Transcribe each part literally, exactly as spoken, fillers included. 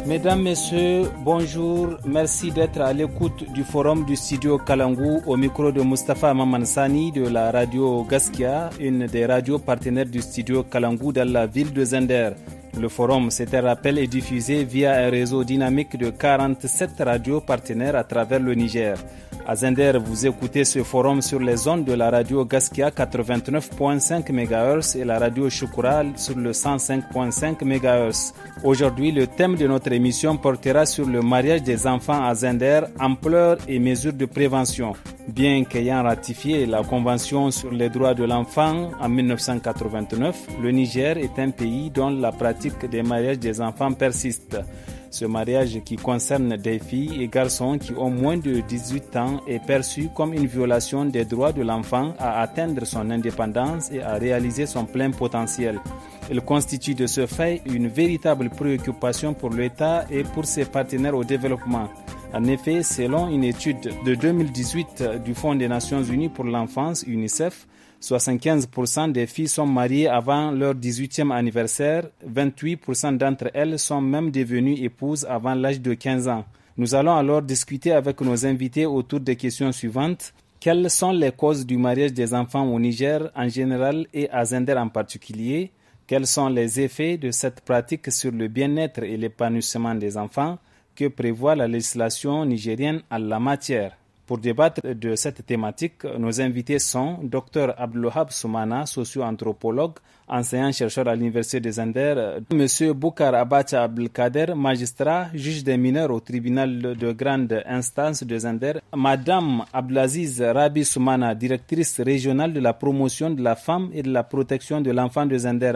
Mesdames, Messieurs, bonjour. Merci d'être à l'écoute du forum du studio Kalangou au micro de Mustapha Mamansani de la radio Gaskia, une des radios partenaires du studio Kalangou dans la ville de Zender. Le forum, c'est un rappel, est diffusé via un réseau dynamique de quarante-sept radios partenaires à travers le Niger. À Zender, vous écoutez ce forum sur les ondes de la radio Gaskia quatre-vingt-neuf virgule cinq mégahertz et la radio Shukura sur le cent cinq virgule cinq mégahertz. Aujourd'hui, le thème de notre émission portera sur le mariage des enfants à Zender, ampleur et mesures de prévention. Bien qu'ayant ratifié la Convention sur les droits de l'enfant en dix-neuf cent quatre-vingt-neuf, le Niger est un pays dont la pratique des mariages des enfants persiste. Ce mariage qui concerne des filles et garçons qui ont moins de dix-huit ans est perçu comme une violation des droits de l'enfant à atteindre son indépendance et à réaliser son plein potentiel. Il constitue de ce fait une véritable préoccupation pour l'État et pour ses partenaires au développement. En effet, selon une étude de deux mille dix-huit du Fonds des Nations Unies pour l'enfance, UNICEF, soixante-quinze pour cent des filles sont mariées avant leur dix-huitième anniversaire, vingt-huit pour cent d'entre elles sont même devenues épouses avant l'âge de quinze ans. Nous allons alors discuter avec nos invités autour des questions suivantes. Quelles sont les causes du mariage des enfants au Niger en général et à Zender en particulier? Quels sont les effets de cette pratique sur le bien-être et l'épanouissement des enfants? Que prévoit la législation nigérienne en la matière? Pour débattre de cette thématique, nos invités sont Dr Abdelwahab Soumana, socio-anthropologue, enseignant-chercheur à l'Université de Zender, M. Boukar Abacha Abdelkader, magistrat, juge des mineurs au tribunal de grande instance de Zender, Mme Abdelaziz Rabi Soumana, directrice régionale de la promotion de la femme et de la protection de l'enfant de Zender.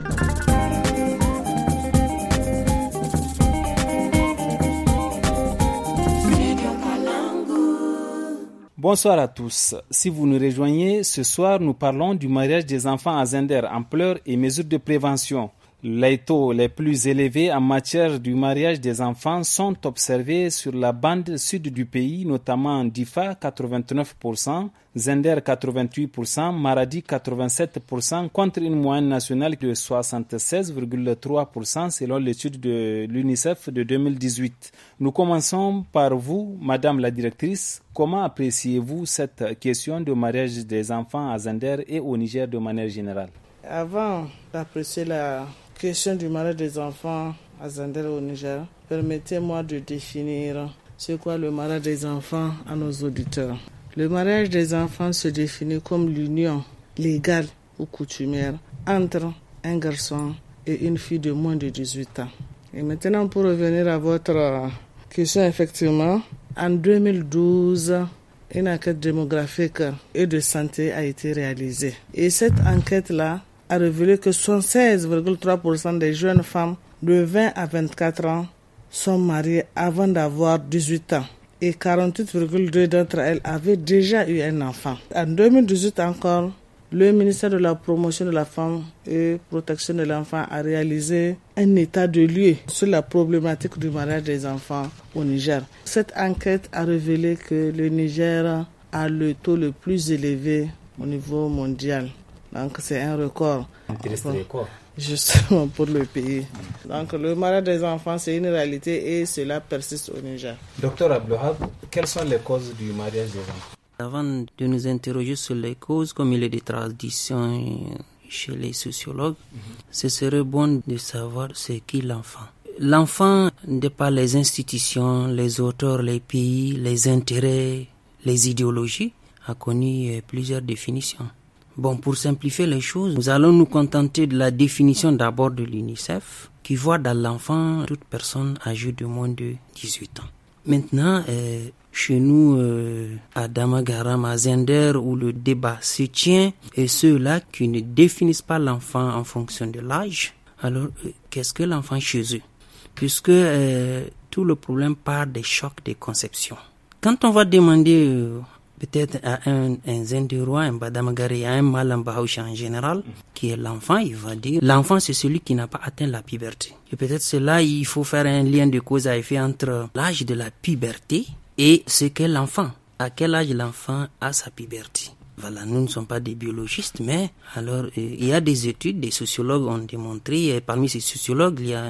Bonsoir à tous. Si vous nous rejoignez, ce soir, nous parlons du mariage des enfants à Zender, ampleur et mesures de prévention. Les taux les plus élevés en matière du mariage des enfants sont observés sur la bande sud du pays, notamment Difa, quatre-vingt-neuf pour cent, Zender, quatre-vingt-huit pour cent, Maradi, quatre-vingt-sept pour cent, contre une moyenne nationale de soixante-seize virgule trois pour cent selon l'étude de l'UNICEF de deux mille dix-huit. Nous commençons par vous, Madame la directrice. Comment appréciez-vous cette question de mariage des enfants à Zender et au Niger de manière générale? Avant d'apprécier la question du mariage des enfants à Zender au Niger, permettez-moi de définir c'est quoi le mariage des enfants à nos auditeurs. Le mariage des enfants se définit comme l'union légale ou coutumière entre un garçon et une fille de moins de dix-huit ans. Et maintenant, pour revenir à votre question, effectivement, en deux mille douze, une enquête démographique et de santé a été réalisée. Et cette enquête-là a révélé que soixante-seize virgule trois pour cent des jeunes femmes de vingt à vingt-quatre ans sont mariées avant d'avoir dix-huit ans. Et quarante-huit virgule deux pour cent d'entre elles avaient déjà eu un enfant. En deux mille dix-huit encore, le ministère de la Promotion de la Femme et Protection de l'Enfant a réalisé un état de lieu sur la problématique du mariage des enfants au Niger. Cette enquête a révélé que le Niger a le taux le plus élevé au niveau mondial. Donc c'est un record. Un triste record. Justement pour le pays. Donc le mariage des enfants, c'est une réalité et cela persiste au Niger. Docteur Abdelwahab, quelles sont les causes du mariage des enfants? Avant de nous interroger sur les causes, comme il est des traditions chez les sociologues, mm-hmm. ce serait bon de savoir c'est qui l'enfant. L'enfant n'est pas les institutions, les auteurs, les pays, les intérêts, les idéologies, a connu plusieurs définitions. Bon, pour simplifier les choses, nous allons nous contenter de la définition d'abord de l'UNICEF, qui voit dans l'enfant toute personne âgée de moins de dix-huit ans. Maintenant, euh, chez nous, euh, à Damagaram, à Zender, où le débat se tient, et ceux-là qui ne définissent pas l'enfant en fonction de l'âge, alors euh, qu'est-ce que l'enfant chez eux? Puisque euh, tout le problème part des chocs de conception. Quand on va demander... Euh, peut-être à un, un Zenderois, un Badamagari, à un Malam Bahaoucha en général, qui est l'enfant, il va dire, l'enfant c'est celui qui n'a pas atteint la puberté. Et peut-être c'est là il faut faire un lien de cause à effet entre l'âge de la puberté et ce qu'est l'enfant. À quel âge l'enfant a sa puberté? Voilà, nous ne sommes pas des biologistes, mais alors euh, il y a des études, des sociologues ont démontré, et parmi ces sociologues, il y a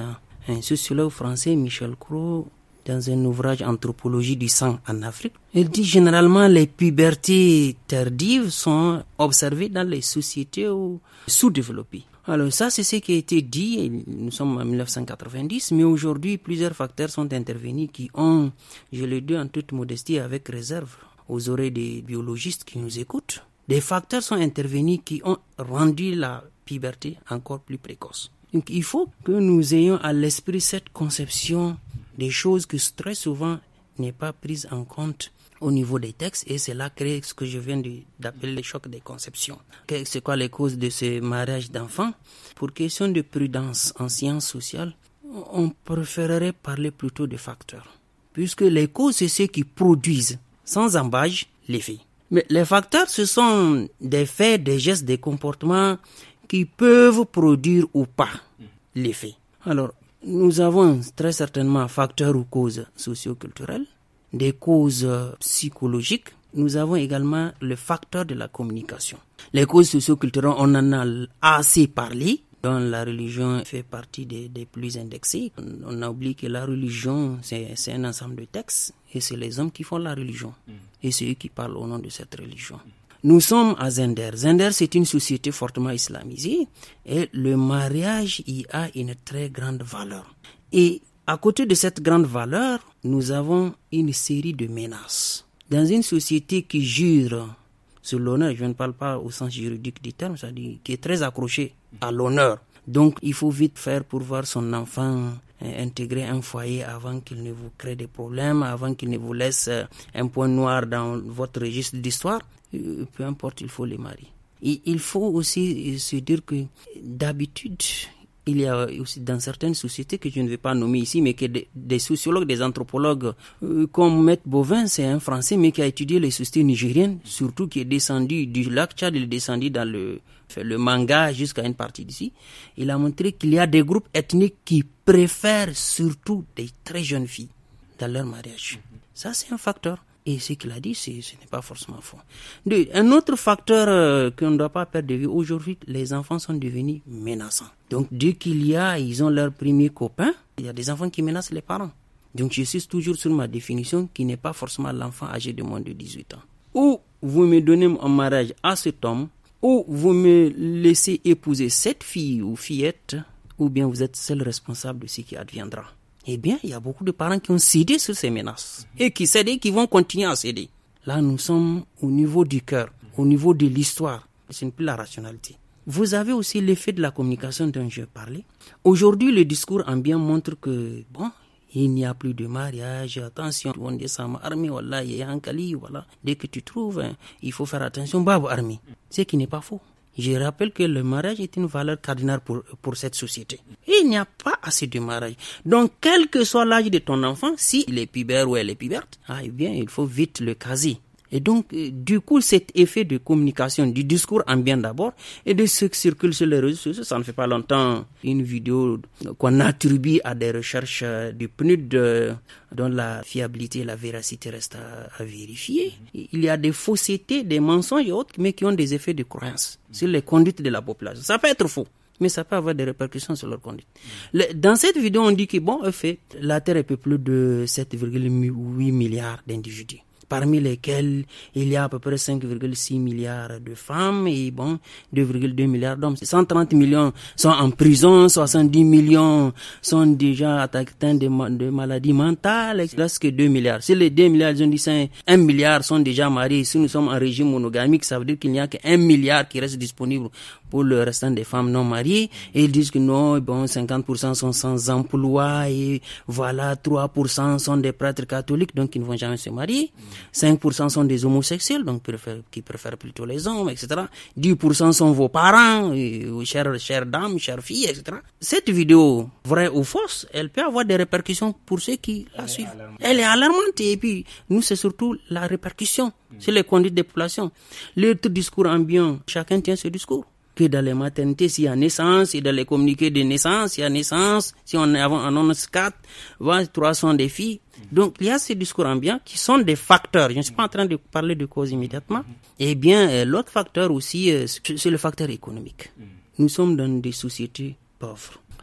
un sociologue français, Michel Cros, dans un ouvrage Anthropologie du sang en Afrique, il dit généralement les pubertés tardives sont observées dans les sociétés sous-développées. Alors ça, c'est ce qui a été dit, nous sommes en dix-neuf cent quatre-vingt-dix, mais aujourd'hui, plusieurs facteurs sont intervenus qui ont, je le dis en toute modestie avec réserve, aux oreilles des biologistes qui nous écoutent, des facteurs sont intervenus qui ont rendu la puberté encore plus précoce. Donc il faut que nous ayons à l'esprit cette conception des choses que très souvent n'est pas prise en compte au niveau des textes, et c'est là crée ce que je viens de, d'appeler le choc des conceptions. C'est quoi les causes de ce mariage d'enfants? Pour question de prudence en sciences sociales, on préférerait parler plutôt de facteurs, puisque les causes, c'est ceux qui produisent sans embâche l'effet. Mais les facteurs, ce sont des faits, des gestes, des comportements qui peuvent produire ou pas l'effet. Alors, nous avons très certainement facteurs ou causes socio-culturelles, des causes psychologiques. Nous avons également le facteur de la communication. Les causes socio-culturelles, on en a assez parlé, dont la religion fait partie des, des plus indexés. On a oublié que la religion, c'est, c'est un ensemble de textes, et c'est les hommes qui font la religion. Et c'est eux qui parlent au nom de cette religion. Nous sommes à Zender. Zender, c'est une société fortement islamisée, et le mariage y a une très grande valeur. Et à côté de cette grande valeur, nous avons une série de menaces. Dans une société qui jure sur l'honneur, je ne parle pas au sens juridique du terme, c'est-à-dire qui est très accrochée à l'honneur. Donc, il faut vite faire pour voir son enfant euh, intégrer un foyer avant qu'il ne vous crée des problèmes, avant qu'il ne vous laisse euh, un point noir dans votre registre d'histoire. Euh, peu importe, il faut les marier. Et il faut aussi se dire que d'habitude, il y a aussi dans certaines sociétés que je ne vais pas nommer ici, mais que des, des sociologues, des anthropologues, euh, comme Maître Bovin, c'est un Français, mais qui a étudié les sociétés nigériennes, surtout qui est descendu du lac Tchad, il est descendu dans le, le Manga jusqu'à une partie d'ici. Il a montré qu'il y a des groupes ethniques qui préfèrent surtout des très jeunes filles dans leur mariage. Ça, c'est un facteur. Et ce qu'il a dit, c'est, ce n'est pas forcément faux. Deux, un autre facteur euh, qu'on ne doit pas perdre de vue, aujourd'hui, les enfants sont devenus menaçants. Donc, dès qu'il y a, ils ont leur premier copain, il y a des enfants qui menacent les parents. Donc, je suis toujours sur ma définition qui n'est pas forcément l'enfant âgé de moins de dix-huit ans. Ou vous me donnez en mariage à cet homme, ou vous me laissez épouser cette fille ou fillette, ou bien vous êtes seul responsable de ce qui adviendra. Eh bien, il y a beaucoup de parents qui ont cédé sur ces menaces et qui cèdent et qui vont continuer à céder. Là, nous sommes au niveau du cœur, au niveau de l'histoire. Ce n'est plus la rationalité. Vous avez aussi l'effet de la communication dont je parlais. Aujourd'hui, le discours ambiant montre que, bon, il n'y a plus de mariage, attention, on descend armé, voilà, il y a un cali, voilà. Dès que tu trouves, hein, il faut faire attention, babu armé. Ce qui n'est pas faux. Je rappelle que le mariage est une valeur cardinale pour, pour cette société. Il n'y a pas assez de mariage. Donc, quel que soit l'âge de ton enfant, s'il est pubère ou elle est puberte, ah, eh bien, il faut vite le caser. Et donc, euh, du coup, cet effet de communication, du discours ambiant d'abord, et de ce qui circule sur les réseaux sociaux, ça ne fait pas longtemps, une vidéo qu'on attribue à des recherches euh, du P N U D, euh, dont la fiabilité et la véracité restent à, à vérifier. Il y a des faussetés, des mensonges et autres, mais qui ont des effets de croyance sur les conduites de la population. Ça peut être faux, mais ça peut avoir des répercussions sur leur conduite. Le, dans cette vidéo, on dit que, bon, en fait, la Terre est peuplée de sept virgule huit milliards d'individus, parmi lesquels il y a à peu près cinq virgule six milliards de femmes et bon, deux virgule deux milliards d'hommes. cent trente millions sont en prison, soixante-dix millions sont déjà atteints de, ma- de maladies mentales, il reste que deux milliards. Si les deux milliards, ils ont dit cinq, un milliard sont déjà mariés, si nous sommes en régime monogamique, ça veut dire qu'il n'y a qu'un milliard qui reste disponible pour le restant des femmes non mariées, et ils disent que non, bon, cinquante pour cent sont sans emploi, et voilà, trois pour cent sont des prêtres catholiques, donc ils ne vont jamais se marier, cinq pour cent sont des homosexuels, donc préfèrent, qui préfèrent plutôt les hommes, et cetera. dix pour cent sont vos parents, et, chères, chères dames, chères filles, et cetera. Cette vidéo, vraie ou fausse, elle peut avoir des répercussions pour ceux qui la suivent. Elle est alarmante, et puis, nous, c'est surtout la répercussion sur les conduites des populations. L'autre discours ambiant, chacun tient ce discours. Que dans les maternités, s'il y a naissance, et dans les communiqués de naissance, il y a naissance, si on en annonce quatre, voilà, trois sont des filles. Donc, il y a ces discours ambiants qui sont des facteurs. Je ne suis pas en train de parler de cause immédiatement. Eh bien, euh, l'autre facteur aussi, euh, c'est le facteur économique. Nous sommes dans des sociétés pauvres.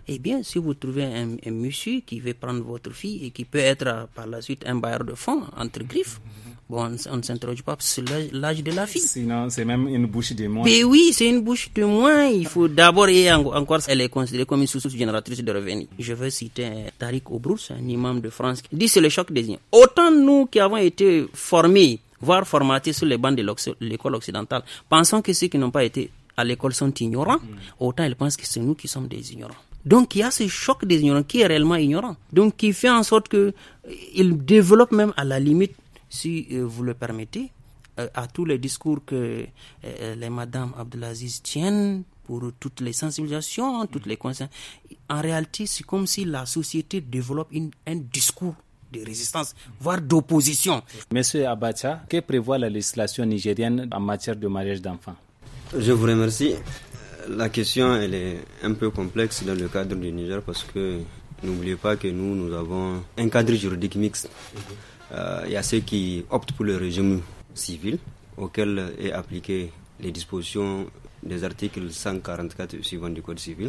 Eh bien, si vous trouvez un, un monsieur qui veut prendre votre fille et qui peut être euh, par la suite un bailleur de fonds, entre griffes, bon, on ne s'interroge pas sur l'âge, l'âge de la fille. Sinon, c'est même une bouche de moins. Mais oui, c'est une bouche de moins. Il faut d'abord, et encore, elle est considérée comme une source génératrice de revenus. Je veux citer Tariq Obrous, un imam de France, qui dit c'est le choc des ignorants. Autant nous qui avons été formés, voire formatés sur les bancs de l'école occidentale, pensons que ceux qui n'ont pas été à l'école sont ignorants, autant ils pensent que c'est nous qui sommes des ignorants. Donc il y a ce choc des ignorants qui est réellement ignorant. Donc qui fait en sorte que il développe même à la limite, si euh, vous le permettez, euh, à tous les discours que euh, les madames Abdelaziz tiennent pour toutes les sensibilisations, toutes les consciences. En réalité, c'est comme si la société développe une, un discours de résistance, voire d'opposition. Monsieur Abacha, que prévoit la législation nigérienne en matière de mariage d'enfants? Je vous remercie. La question, elle est un peu complexe dans le cadre du Niger parce que n'oubliez pas que nous, nous avons un cadre juridique mixte. Il euh, y a ceux qui optent pour le régime civil, auquel est appliqué les dispositions des articles cent quarante-quatre et suivants du Code civil.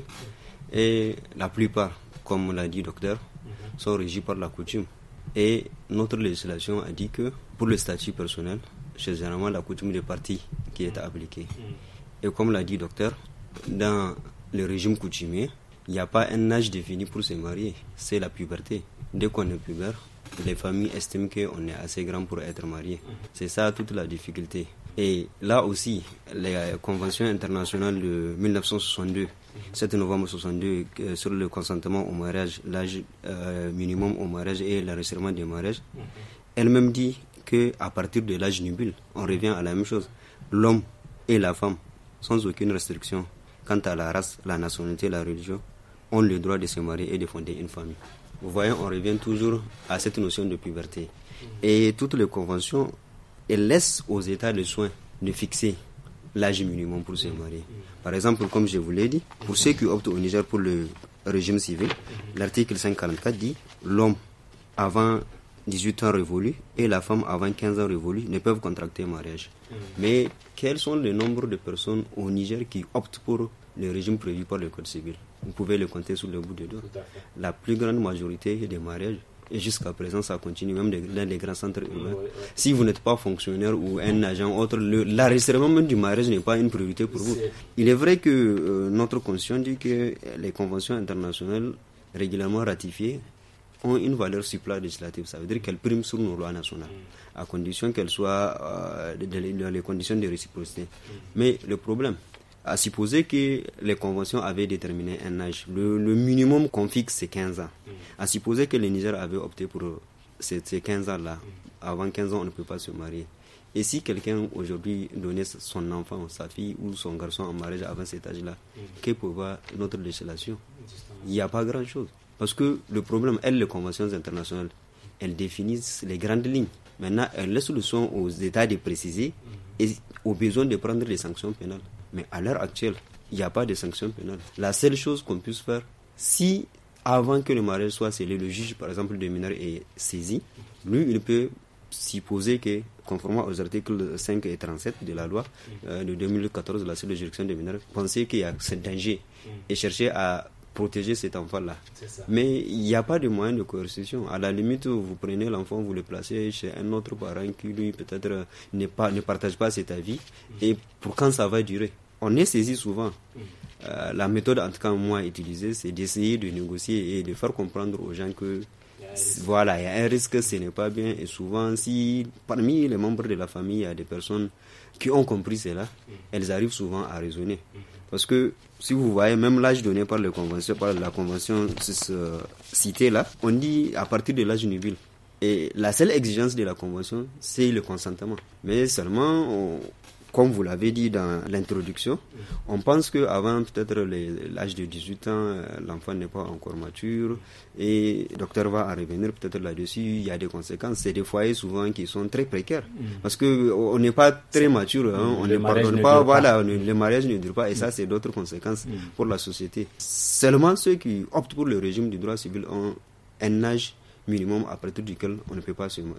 Et la plupart, comme l'a dit le docteur, sont régis par la coutume. Et notre législation a dit que pour le statut personnel, c'est généralement la coutume des parties qui est appliquée. Et comme l'a dit le docteur, dans le régime coutumier, il n'y a pas un âge défini pour se marier, c'est la puberté. Dès qu'on est pubère, les familles estiment qu'on est assez grand pour être marié. C'est ça toute la difficulté. Et là aussi, les conventions internationales de dix-neuf cent soixante-deux, sept novembre soixante-deux, euh, sur le consentement au mariage, l'âge euh, minimum au mariage et l'enregistrement des mariages, elle-même dit qu'à partir de l'âge nubile, on revient à la même chose. L'homme et la femme, sans aucune restriction, quant à la race, la nationalité, la religion, ont le droit de se marier et de fonder une famille. Vous voyez, on revient toujours à cette notion de puberté. Et toutes les conventions, elles laissent aux États le soin de fixer l'âge minimum pour se marier. Par exemple, comme je vous l'ai dit, pour ceux qui optent au Niger pour le régime civil, l'article cent quarante-quatre dit l'homme avant dix-huit ans révolus et la femme avant quinze ans révolus ne peuvent contracter mariage. Mais quels sont le nombre de personnes au Niger qui optent pour le régime prévu par le Code civil? Vous pouvez le compter sur le bout des doigts. La plus grande majorité des mariages, et jusqu'à présent ça continue même dans les grands centres urbains. Si vous n'êtes pas fonctionnaire ou un agent autre, le, l'enregistrement même du mariage n'est pas une priorité pour vous. Il est vrai que euh, notre constitution dit que les conventions internationales régulièrement ratifiées ont une valeur supra-législative. Ça veut dire qu'elles priment sur nos lois nationales, à condition qu'elles soient euh, dans les conditions de réciprocité. Mais le problème, à supposer que les conventions avaient déterminé un âge, le, le minimum qu'on fixe c'est quinze ans. À supposer que le Niger avait opté pour ces, ces quinze ans-là, avant quinze ans on ne peut pas se marier. Et si quelqu'un aujourd'hui donnait son enfant, sa fille ou son garçon en mariage avant cet âge-là, que prévoit notre législation? Il n'y a pas grand-chose. Parce que le problème, elles, les conventions internationales, elles définissent les grandes lignes. Maintenant, elles laissent le soin aux États de préciser et au besoin de prendre les sanctions pénales. Mais à l'heure actuelle, il n'y a pas de sanctions pénales. La seule chose qu'on puisse faire, si avant que le mariage soit scellé, le juge, par exemple, de mineur est saisi, lui, il peut supposer que, conformément aux articles cinq et trente-sept de la loi euh, de deux mille quatorze de la seule juridiction des mineurs, penser qu'il y a ce danger et chercher à protéger cet enfant-là. Mais il n'y a pas de moyen de coercition. À la limite, vous prenez l'enfant, vous le placez chez un autre parent qui, lui, peut-être ne, pas, ne partage pas cet avis. Et pour quand ça va durer? On est saisi souvent. Euh, la méthode, en tout cas, moi, utilisée, c'est d'essayer de négocier et de faire comprendre aux gens que voilà, il y a un risque, ce n'est pas bien. Et souvent, si parmi les membres de la famille, il y a des personnes qui ont compris cela, elles arrivent souvent à raisonner. Parce que si vous voyez, même l'âge donné par, le convention, par la convention euh, citée là, on dit à partir de l'âge nubile. Et la seule exigence de la convention, c'est le consentement. Mais seulement, on, comme vous l'avez dit dans l'introduction, on pense qu'avant peut-être les, l'âge de dix-huit ans, l'enfant n'est pas encore mature. Et le docteur va en revenir peut-être là-dessus. Il y a des conséquences. C'est des foyers souvent qui sont très précaires. Mm. Parce qu'on n'est pas très mature. Hein, on ne pardonne pas. pas. Voilà, ne, le mariage ne dure pas. Et mm. ça, c'est d'autres conséquences mm. pour la société. Seulement ceux qui optent pour le régime du droit civil ont un âge minimum à partir duquel on ne peut pas se marier.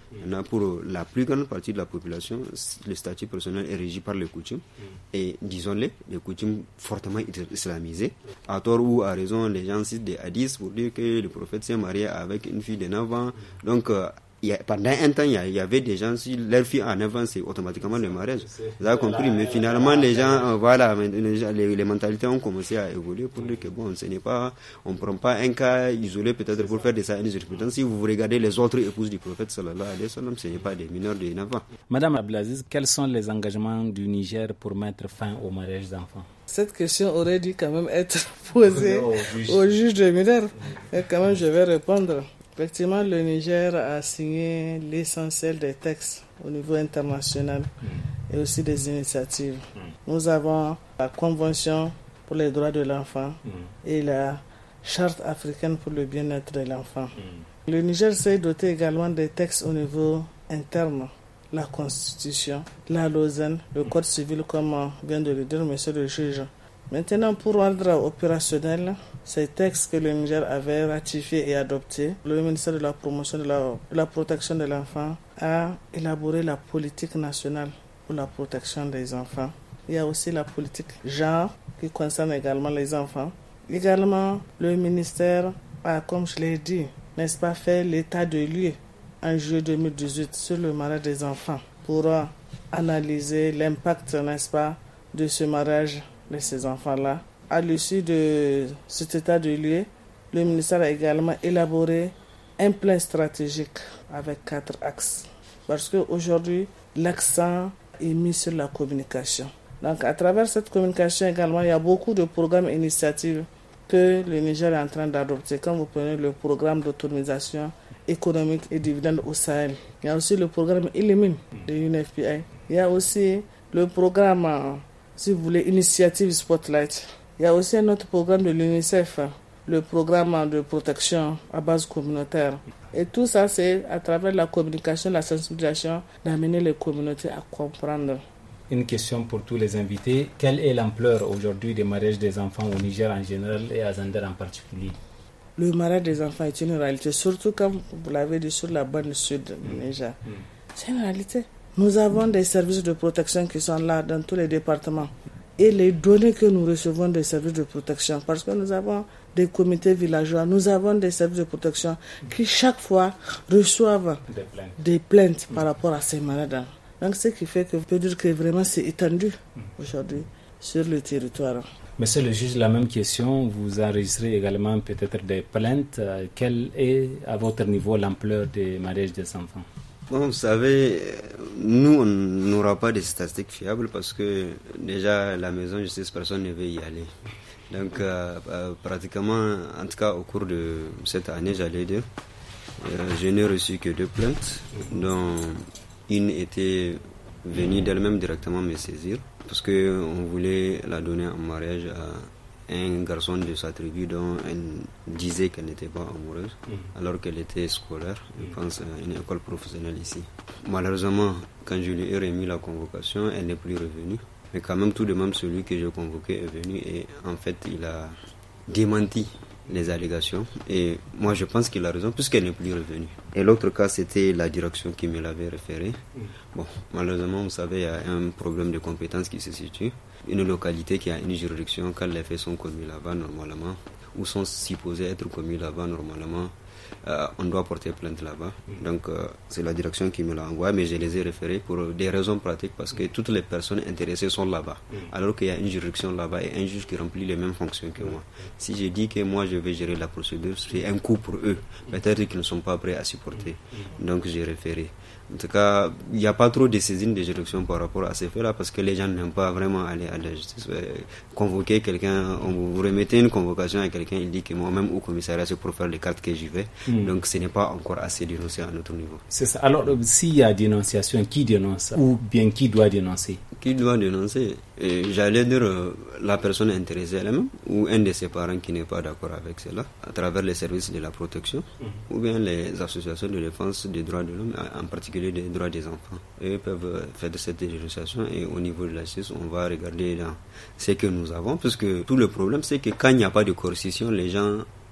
Maintenant, pour la plus grande partie de la population, le statut personnel est régi par les coutumes. Et disons-le, les coutumes fortement islamisées. À tort ou à raison, les gens citent des hadiths pour dire que le prophète s'est marié avec une fille de neuf ans. Donc, euh, il y a, pendant un temps, il y, a, il y avait des gens, si leur fille a neuf ans, c'est automatiquement le mariage. Vous avez compris, mais finalement, les gens, euh, voilà, les, les, les mentalités ont commencé à évoluer pour dire que bon, ce n'est pas, on ne prend pas un cas isolé peut-être pour faire de ça une jurisprudence. Si vous regardez les autres épouses du prophète, sallallahu alayhi wa sallam, ce n'est pas des mineurs de neuf ans. Madame Abdelaziz, quels sont les engagements du Niger pour mettre fin au mariage d'enfants? Cette question aurait dû quand même être posée au juge, au juge de mineurs. Et quand même, je vais répondre. Effectivement, le Niger a signé l'essentiel des textes au niveau international et aussi des initiatives. Nous avons la Convention pour les droits de l'enfant et la Charte africaine pour le bien-être de l'enfant. Le Niger s'est doté également des textes au niveau interne, la Constitution, la Lausanne, le Code civil, comme vient de le dire monsieur le juge. Maintenant, pour rendre opérationnel ces textes que le Niger avait ratifiés et adoptés, le ministère de la Promotion de la, de la Protection de l'Enfant a élaboré la politique nationale pour la protection des enfants. Il y a aussi la politique genre qui concerne également les enfants. Également, le ministère a, comme je l'ai dit, n'est-ce pas, fait l'état de lieu en juillet deux mille dix-huit sur le mariage des enfants pour analyser l'impact, n'est-ce pas, de ce mariage de ces enfants-là. À l'issue de cet état de lieu, le ministère a également élaboré un plan stratégique avec quatre axes. Parce qu'aujourd'hui, l'accent est mis sur la communication. Donc, à travers cette communication également, il y a beaucoup de programmes et initiatives que le Niger est en train d'adopter. Quand vous prenez le programme d'autonomisation économique et dividende au Sahel, il y a aussi le programme Illimine de l'U N F P I. Il y a aussi le programme, si vous voulez, Initiative Spotlight. Il y a aussi un autre programme de l'UNICEF, le programme de protection à base communautaire. Et tout ça, c'est à travers la communication, la sensibilisation, d'amener les communautés à comprendre. Une question pour tous les invités. Quelle est l'ampleur aujourd'hui des mariages des enfants au Niger en général et à Zander en particulier? Le mariage des enfants est une réalité, surtout comme vous l'avez dit sur la bande sud du Niger. Mmh. C'est une réalité. Nous avons des services de protection qui sont là dans tous les départements. Et les données que nous recevons des services de protection, parce que nous avons des comités villageois, nous avons des services de protection qui chaque fois reçoivent des plaintes, des plaintes par rapport à ces malades. Donc ce qui fait que je peux dire que vraiment c'est étendu aujourd'hui sur le territoire. Monsieur le juge, la même question, vous enregistrez également peut-être des plaintes. Quelle est à votre niveau l'ampleur des mariages des enfants? Bon, vous savez, nous, on n'aura pas de statistiques fiables parce que déjà, à la maison de justice, personne ne veut y aller. Donc, euh, euh, pratiquement, en tout cas, au cours de cette année, j'allais dire, euh, je n'ai reçu que deux plaintes, dont une était venue d'elle-même directement me saisir parce qu'on voulait la donner en mariage à un garçon de sa tribu dont elle disait qu'elle n'était pas amoureuse mmh. alors qu'elle était scolaire, je pense à une école professionnelle ici. Malheureusement, quand je lui ai remis la convocation, elle n'est plus revenue. Mais quand même, tout de même, celui que j'ai convoqué est venu et en fait, il a démenti les allégations. Et moi, je pense qu'il a raison puisqu'elle n'est plus revenue. Et l'autre cas, c'était la direction qui me l'avait référé. Mmh. Bon, malheureusement, vous savez, il y a un problème de compétence qui se situe. Une localité qui a une juridiction, quand les faits sont commis là-bas normalement, ou sont supposés être commis là-bas normalement, euh, on doit porter plainte là-bas. Mmh. Donc euh, c'est la direction qui me l'a envoyé, mais je les ai référés pour des raisons pratiques parce que toutes les personnes intéressées sont là-bas, mmh. alors qu'il y a une juridiction là-bas et un juge qui remplit les mêmes fonctions que moi. Si je dis que moi je vais gérer la procédure, c'est un coût pour eux. Peut-être qu'ils ne sont pas prêts à supporter. Donc j'ai référé. En tout cas, il n'y a pas trop de saisine de juridiction par rapport à ces faits-là parce que les gens n'aiment pas vraiment aller à la justice. Convoquer quelqu'un, on vous remettez une convocation à quelqu'un, il dit que moi-même au commissariat c'est pour faire les cartes que j'y vais. Mmh. Donc ce n'est pas encore assez dénoncé à notre niveau. C'est ça. Alors s'il y a dénonciation, qui dénonce ou bien qui doit dénoncer? Qui doit dénoncer? Et j'allais dire euh, la personne intéressée elle-même ou un de ses parents qui n'est pas d'accord avec cela à travers les services de la protection mmh. ou bien les associations de défense des droits de l'homme, en particulier des droits des enfants. Eux peuvent faire de cette dénonciation et au niveau de la justice, on va regarder dans ce que nous avons, parce que tout le problème, c'est que quand il n'y a pas de coercition, les gens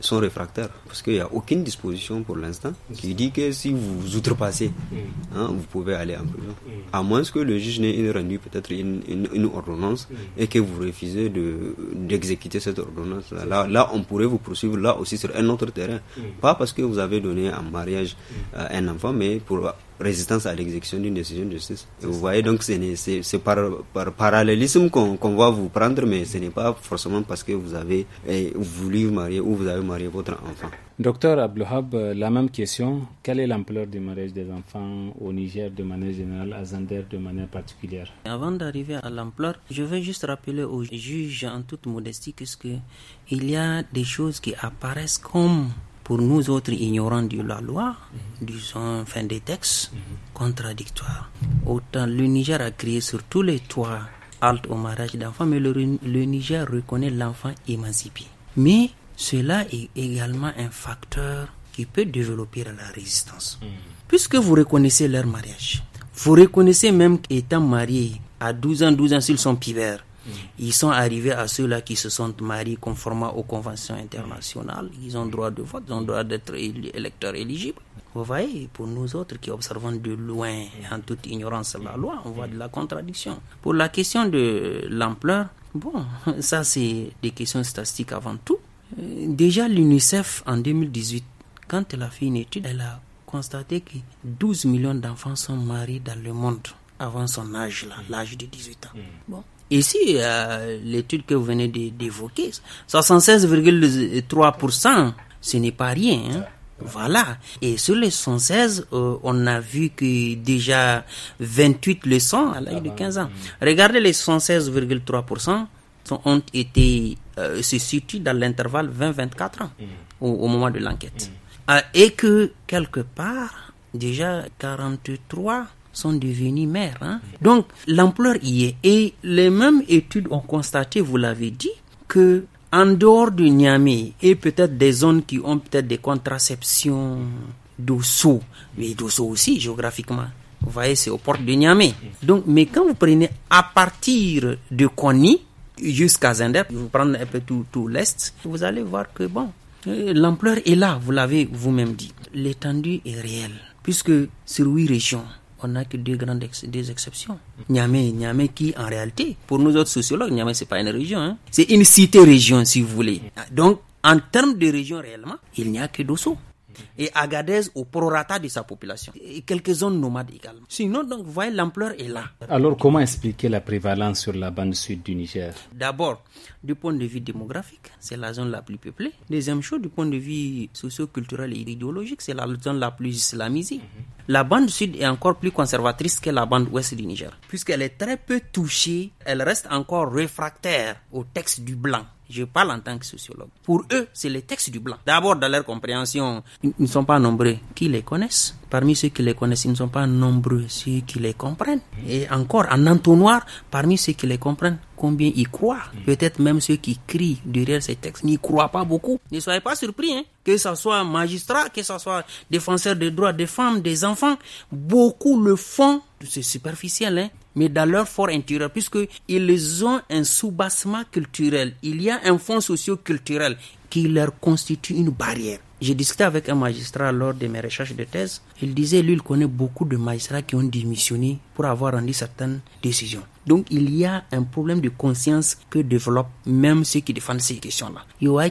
sont réfractaires. Parce qu'il n'y a aucune disposition pour l'instant qui dit que si vous vous outrepassez, hein, vous pouvez aller en prison. À moins que le juge n'ait rendu peut-être une, une, une ordonnance et que vous refusez de, d'exécuter cette ordonnance. Là, là, on pourrait vous poursuivre là aussi sur un autre terrain. Pas parce que vous avez donné en mariage euh, un enfant, mais pour résistance à l'exécution d'une décision de justice. Et vous voyez, donc c'est, c'est, c'est par, par parallélisme qu'on, qu'on va vous prendre, mais ce n'est pas forcément parce que vous avez eh, voulu marier ou vous avez marié votre enfant. Docteur Abdelhab, la même question. Quelle est l'ampleur du mariage des enfants au Niger de manière générale, à Zander de manière particulière? Avant d'arriver à l'ampleur, je vais juste rappeler aux juges en toute modestie que il y a des choses qui apparaissent comme pour nous autres ignorants de la loi, mm-hmm. disons, fin des textes mm-hmm. contradictoires. Autant le Niger a créé sur tous les toits halte au mariage d'enfants, mais le, le Niger reconnaît l'enfant émancipé. Mais cela est également un facteur qui peut développer la résistance. Mm-hmm. Puisque vous reconnaissez leur mariage, vous reconnaissez même qu'étant mariés à douze ans, douze ans s'ils sont pivers, ils sont arrivés à ceux-là qui se sont mariés conformément aux conventions internationales. Ils ont droit de vote, ils ont droit d'être électeurs éligibles. Vous voyez, pour nous autres qui observons de loin, en toute ignorance de la loi, on voit de la contradiction. Pour la question de l'ampleur, bon, ça c'est des questions statistiques avant tout. Déjà l'UNICEF en deux mille dix-huit, quand elle a fait une étude, elle a constaté que douze millions d'enfants sont mariés dans le monde avant son âge, là, l'âge de dix-huit ans. Bon. Ici, euh, l'étude que vous venez d'évoquer, soixante-seize virgule trois pour cent, ce n'est pas rien. Hein? Voilà. Et sur les soixante-seize, euh, on a vu que déjà vingt-huit le sont à l'âge de quinze ans. Regardez les soixante-seize virgule trois pour cent ont été, euh, se situent dans l'intervalle vingt à vingt-quatre ans au, au moment de l'enquête. Euh, et que quelque part, déjà quarante-trois sont devenus mères. Hein? Donc, l'ampleur y est. Et les mêmes études ont constaté, vous l'avez dit, que en dehors du Niamey et peut-être des zones qui ont peut-être des contraceptions d'Osso, mais d'Osso aussi géographiquement, vous voyez, c'est aux portes de Niamey. Donc, mais quand vous prenez à partir de Koni jusqu'à Zender, vous prenez un peu tout, tout l'Est, vous allez voir que bon, l'ampleur est là, vous l'avez vous-même dit. L'étendue est réelle, puisque sur huit régions, on n'a que deux grandes ex- deux exceptions. Niamey, Niamey qui en réalité, pour nous autres sociologues, Niamey c'est pas une région, hein. C'est une cité-région si vous voulez. Donc, en termes de région réellement, il n'y a que Dosso. Et Agadez au prorata de sa population. Et quelques zones nomades également. Sinon, donc, vous voyez, l'ampleur est là. Alors, comment expliquer la prévalence sur la bande sud du Niger? D'abord, du point de vue démographique, c'est la zone la plus peuplée. Deuxième chose, du point de vue socio-culturel et idéologique, c'est la zone la plus islamisée. Mm-hmm. La bande sud est encore plus conservatrice que la bande ouest du Niger. Puisqu'elle est très peu touchée, elle reste encore réfractaire au texte du blanc. Je parle en tant que sociologue. Pour eux, c'est les textes du blanc. D'abord, dans leur compréhension, ils ne sont pas nombreux qui les connaissent. Parmi ceux qui les connaissent, ils ne sont pas nombreux ceux qui les comprennent. Et encore, en entonnoir, parmi ceux qui les comprennent, combien ils croient. Peut-être même ceux qui crient derrière ces textes n'y croient pas beaucoup. Ne soyez pas surpris, hein, que ce soit magistrat, que ce soit défenseur des droits des femmes, des enfants. Beaucoup le font, c'est superficiel, hein, mais dans leur fort intérieur, puisqu'ils ont un soubassement culturel. Il y a un fond socio-culturel qui leur constitue une barrière. J'ai discuté avec un magistrat lors de mes recherches de thèse. Il disait, lui, il connaît beaucoup de magistrats qui ont démissionné pour avoir rendu certaines décisions. Donc, il y a un problème de conscience que développent même ceux qui défendent ces questions-là.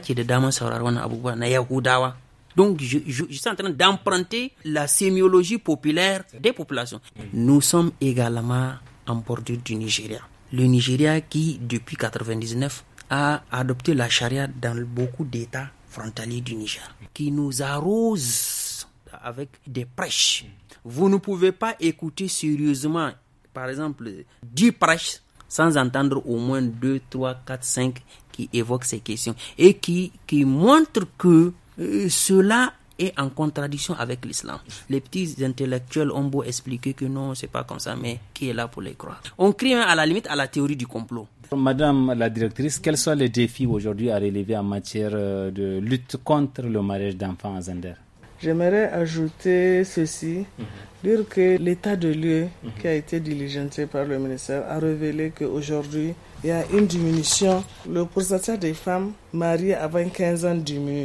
Donc, je, je, je suis en train d'emprunter la sémiologie populaire des populations. Nous sommes également en bordure du Nigeria. Le Nigeria qui, depuis quatre-vingt-dix-neuf, a adopté la charia dans beaucoup d'États frontaliers du Niger, qui nous arrose avec des prêches. Vous ne pouvez pas écouter sérieusement, par exemple, dix prêches sans entendre au moins deux, trois, quatre, cinq qui évoquent ces questions et qui, qui montrent que euh, cela est en contradiction avec l'islam. Les petits intellectuels ont beau expliquer que non, c'est pas comme ça, mais qui est là pour les croire? On crie à la limite à la théorie du complot. Madame la directrice, quels sont les défis aujourd'hui à relever en matière de lutte contre le mariage d'enfants à Zender? J'aimerais ajouter ceci, mm-hmm. dire que l'état de lieu mm-hmm. qui a été diligenté par le ministère a révélé qu'aujourd'hui, il y a une diminution. Le pourcentage des femmes mariées avant quinze ans diminue.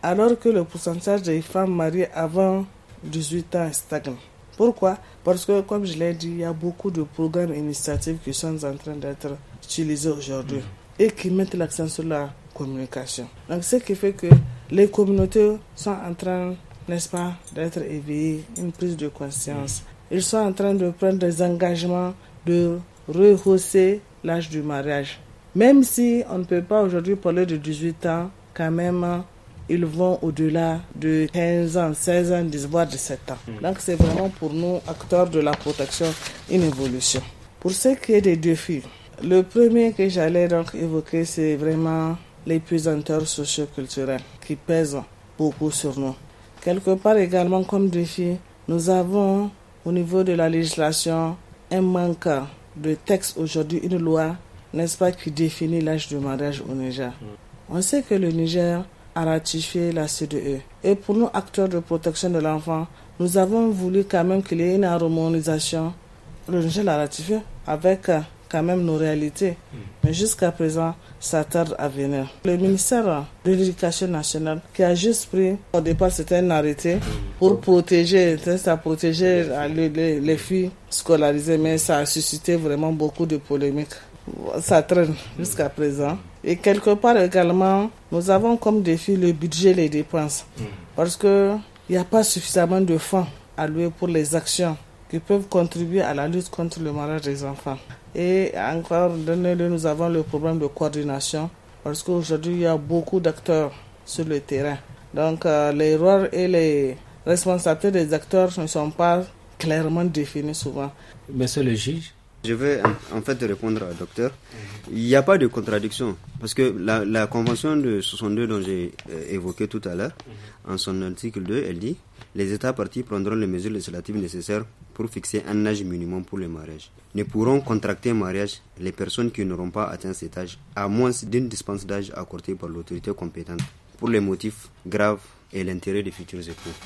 alors que le pourcentage des femmes mariées avant dix-huit ans stagne. Pourquoi? Parce que, comme je l'ai dit, il y a beaucoup de programmes et initiatives qui sont en train d'être utilisés aujourd'hui et qui mettent l'accent sur la communication. Donc, ce qui fait que les communautés sont en train, n'est-ce pas, d'être éveillées, une prise de conscience. Ils sont en train de prendre des engagements de rehausser l'âge du mariage. Même si on ne peut pas aujourd'hui parler de dix-huit ans, quand même, ils vont au-delà de quinze ans, seize ans, voire dix-sept ans. Donc c'est vraiment pour nous, acteurs de la protection, une évolution. Pour ce qui est des défis, le premier que j'allais donc évoquer, c'est vraiment les pesanteurs socio-culturels qui pèsent beaucoup sur nous. Quelque part également comme défi, nous avons au niveau de la législation un manque de texte aujourd'hui, une loi, n'est-ce pas, qui définit l'âge du mariage au Niger. On sait que le Niger a ratifié la C E D E. Et pour nous, acteurs de protection de l'enfant, nous avons voulu quand même qu'il y ait une harmonisation. Le Niger l'a ratifié avec quand même nos réalités. Mais jusqu'à présent, ça tarde à venir. Le ministère de l'Éducation nationale qui a juste pris, au départ c'était un arrêté pour protéger, ça protéger les, les, les filles scolarisées, mais ça a suscité vraiment beaucoup de polémiques. Ça traîne jusqu'à présent. Et quelque part également, nous avons comme défi le budget, les dépenses. Parce qu'il n'y a pas suffisamment de fonds alloués pour les actions qui peuvent contribuer à la lutte contre le mariage des enfants. Et encore, nous avons le problème de coordination. Parce qu'aujourd'hui, il y a beaucoup d'acteurs sur le terrain. Donc, euh, les rôles et les responsabilités des acteurs ne sont pas clairement définis souvent. Monsieur le juge, je vais en fait répondre au docteur. Il n'y a pas de contradiction parce que la, la convention de soixante-deux dont j'ai euh, évoqué tout à l'heure, en son article deux, elle dit les États partis prendront les mesures législatives nécessaires pour fixer un âge minimum pour le mariage. Ne pourront contracter un mariage les personnes qui n'auront pas atteint cet âge, à moins d'une dispense d'âge accordée par l'autorité compétente pour les motifs graves et l'intérêt des futurs époux.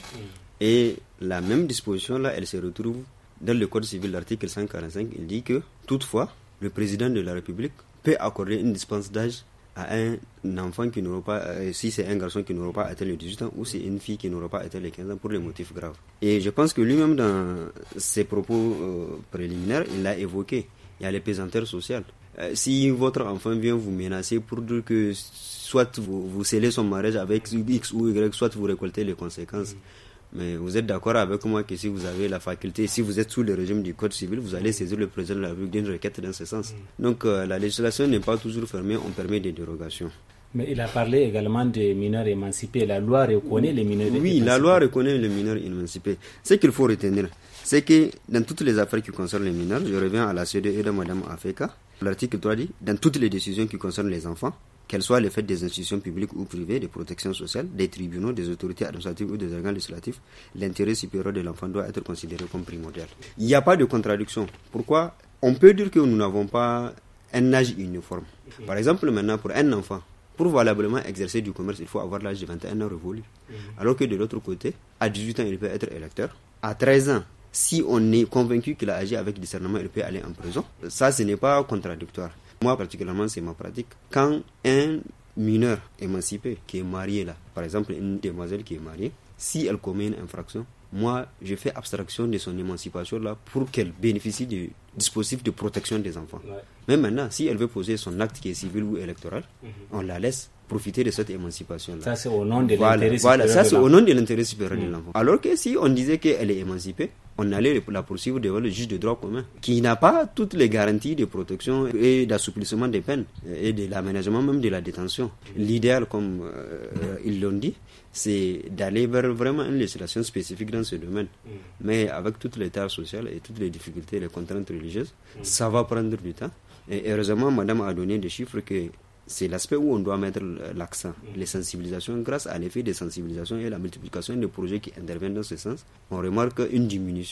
Et la même disposition là, elle se retrouve dans le Code civil, l'article cent quarante-cinq, il dit que, toutefois, le président de la République peut accorder une dispense d'âge à un enfant qui n'aura pas, euh, si c'est un garçon qui n'aura pas atteint les dix-huit ans, ou c'est une fille qui n'aura pas atteint les quinze ans pour les motifs graves. Et je pense que lui-même, dans ses propos euh, préliminaires, il l'a évoqué. Il y a les pesanteurs sociales. Euh, si votre enfant vient vous menacer pour dire que soit vous, vous scellez son mariage avec X ou Y, soit vous récoltez les conséquences. Mais vous êtes d'accord avec moi que si vous avez la faculté, si vous êtes sous le régime du Code civil, vous allez saisir le président de la République d'une requête dans ce sens. Donc euh, la législation n'est pas toujours fermée, on permet des dérogations. Mais il a parlé également des mineurs émancipés. La loi reconnaît les mineurs émancipés. Oui, la loi reconnaît les mineurs émancipés. Ce qu'il faut retenir, c'est que dans toutes les affaires qui concernent les mineurs, je reviens à la C E D E de Mme Afeka, l'article trois dit, dans toutes les décisions qui concernent les enfants, qu'elles soient les faits des institutions publiques ou privées, de protection sociale, des tribunaux, des autorités administratives ou des organes législatifs, l'intérêt supérieur de l'enfant doit être considéré comme primordial. Il n'y a pas de contradiction. Pourquoi? On peut dire que nous n'avons pas un âge uniforme. Par exemple, maintenant, pour un enfant, pour valablement exercer du commerce, il faut avoir l'âge de vingt et un ans révolu. Alors que de l'autre côté, à dix-huit ans, il peut être électeur. À treize ans, si on est convaincu qu'il a agi avec discernement, il peut aller en prison. Ça, ce n'est pas contradictoire. Moi, particulièrement, c'est ma pratique. Quand un mineur émancipé qui est marié, là, par exemple une demoiselle qui est mariée, si elle commet une infraction, moi, je fais abstraction de son émancipation là pour qu'elle bénéficie du dispositif de protection des enfants. Ouais. Mais maintenant, si elle veut poser son acte qui est civil ou électoral, mm-hmm. on la laisse profiter de cette émancipation-là. Ça, c'est au nom de voilà, l'intérêt voilà, supérieur. Ça, c'est de au nom de l'intérêt supérieur mmh. de l'enfant. Alors que si on disait qu'elle est émancipée, on allait la poursuivre devant le juge de droit commun, qui n'a pas toutes les garanties de protection et d'assouplissement des peines et de l'aménagement même de la détention. L'idéal, comme euh, ils l'ont dit, c'est d'aller vers vraiment une législation spécifique dans ce domaine. Mmh. Mais avec toutes les tâches sociales et toutes les difficultés, les contraintes religieuses, mmh. ça va prendre du temps. Et heureusement, madame a donné des chiffres que c'est l'aspect où on doit mettre l'accent. Les sensibilisations, grâce à l'effet des sensibilisations et la multiplication des projets qui interviennent dans ce sens, on remarque une diminution